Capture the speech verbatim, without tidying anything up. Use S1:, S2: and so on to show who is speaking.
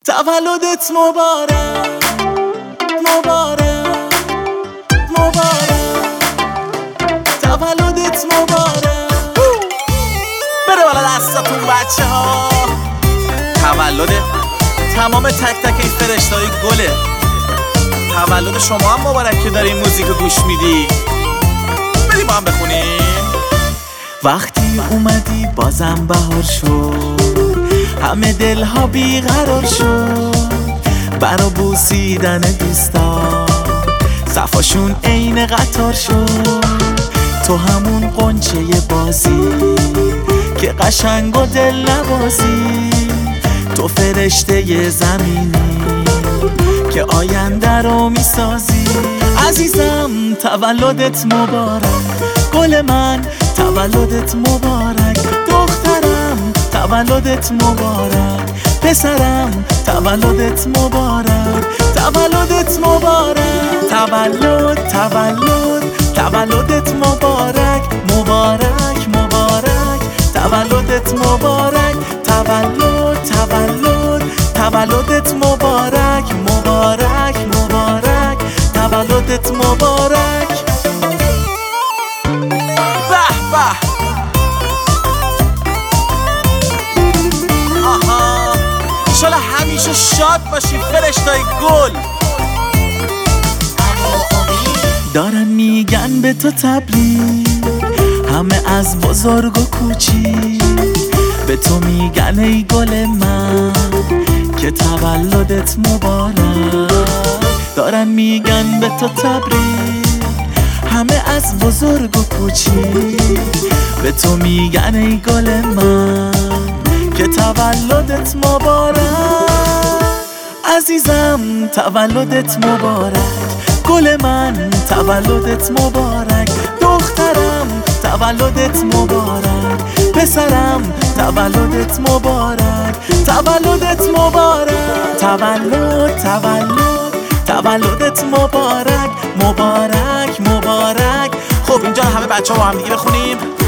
S1: تولدت مبارک مبارک مبارک تولدت مبارک. بره بالا دستاتون بچه ها. تولد تمام تک تک این فرشته‌های گله. تولد شما هم مبارک که داری موزیک گوش میدی. بریم با هم بخونیم. وقتی اومدی بازم بهار شد، همه دلها بیقرار شد. برا بوسیدن دوستا صفاشون عین قطار شد. تو همون قنچه بازی که قشنگ و دل نوازی. تو فرشته زمینی که آینده رو میسازی. عزیزم تولدت مبارک، گل من تولدت مبارک. دخترم تولدت مبارک، پسرم تولدت مبارک. تولدت مبارک، تولد تولد تولدت مبارک. مبارک مبارک تولدت مبارک. تولد تولد تولدت مبارک. مبارک مبارک تولدت مبارک. به به. آها ایشالا همیشه شاد باشی فرشتای گل. دارن میگن به تو تبریک، همه از بزرگ و کوچیک. به تو میگن ای گل من که تولدت مبارک. دارن میگن به تو تبریک، همه از بزرگ و کوچیک. به تو میگن ای گل من که تولدت مبارک. عزیزم تولدت مبارک، گل من تولدت مبارک. دخترم تولدت مبارک، پسرم تولدت مبارک. تولدت مبارک. تولد تولد تولدت مبارک. مبارک مبارک. خب اینجا همه بچه ها با هم دیگه بخونیم.